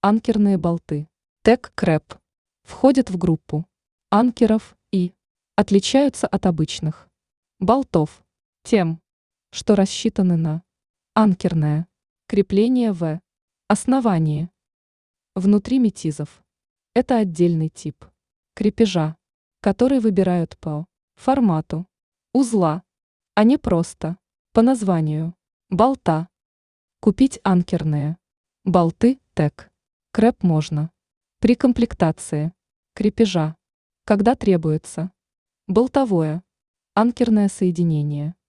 Анкерные болты. Тек Крэп входят в группу анкеров и отличаются от обычных болтов тем, что рассчитаны на анкерное крепление в основании. Внутри метизов. Это отдельный тип крепежа, который выбирают по формату узла, а не просто по названию болта. Купить анкерные болты Тек Крэп можно при комплектации крепежа, когда требуется болтовое анкерное соединение.